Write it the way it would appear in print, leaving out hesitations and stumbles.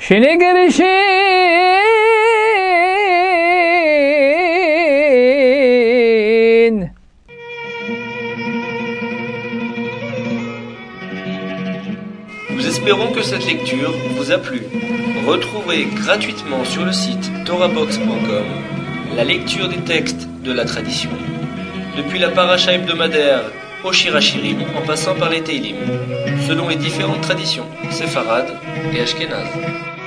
Shinigrishin. Nous espérons que cette lecture vous a plu. Retrouvez gratuitement sur le site torahbox.com la lecture des textes de la tradition, depuis la paracha hebdomadaire au Shirachirim en passant par les Teilim, selon les différentes traditions séfarades et ashkénazes.